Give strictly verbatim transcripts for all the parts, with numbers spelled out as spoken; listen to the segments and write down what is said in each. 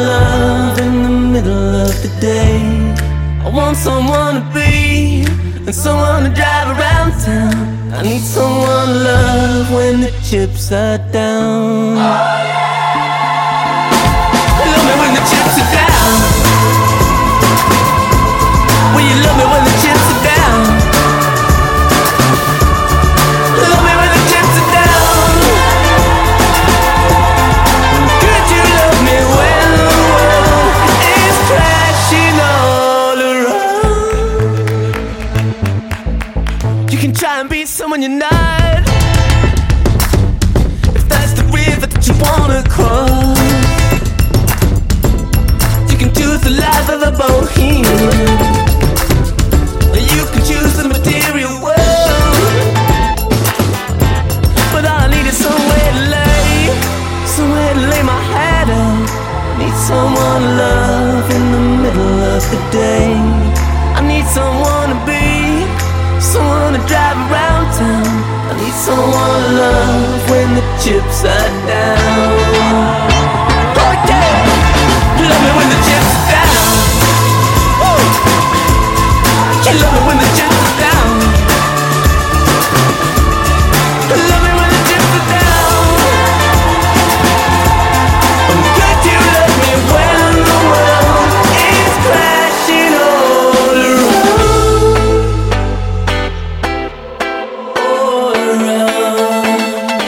love in the middle of the day. I want someone to be and someone to drive around town. I need someone to love when the chips are down. Love me when the chips are down. Will you love me when the chips are down? Love me when the chips are down. Could you love me when the world is crashing all around? You can try and be someone you're not, if that's the river that you wanna cross. You can choose the life of a bohemian, or you can choose the material world. But all I need is somewhere to lay, somewhere to lay my head out. I need someone to love in the middle of the day. I need someone to be, someone to drive around town. I need someone to love when the chips are down. Oh yeah, love me when the chips are down. Woo. You love me when the chips are down. Love me when the chips are down. Could you love me when the world is crashing all around? All around.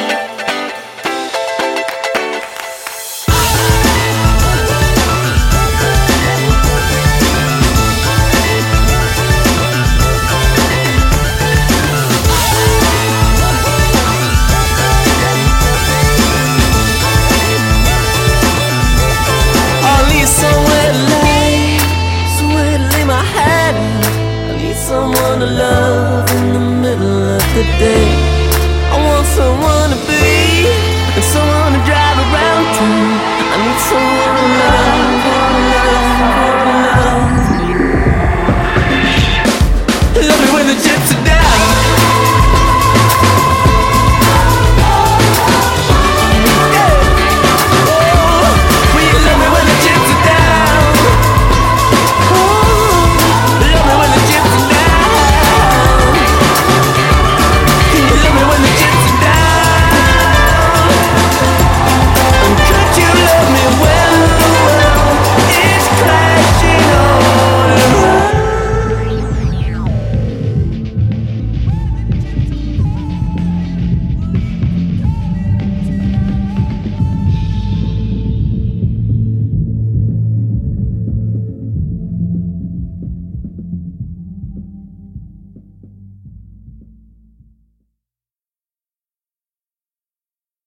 I need somewhere to lay, somewhere to lay my head out. I need someone to love in the middle of the day. I want someone to be and someone to drive around town. I need someone to